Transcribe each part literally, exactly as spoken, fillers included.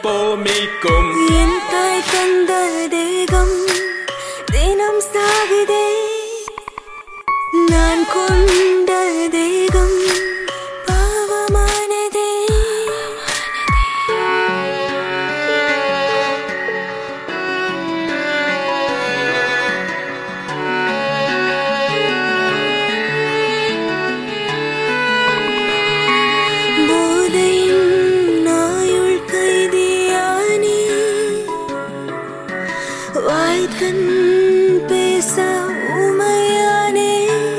கோமிக்கும் என் தாய் தந்த தேகம் தினம் சாகுதே நான் கொண்ட தேகம் பாவமானதே வாய்தன் பேச உமையானே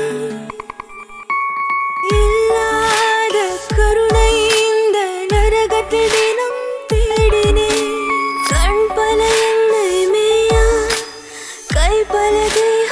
இல்லாத கருணை இந்த நரகத்தில் தினம் தேடினே கண் பல என்னை மேயா கை பல தேக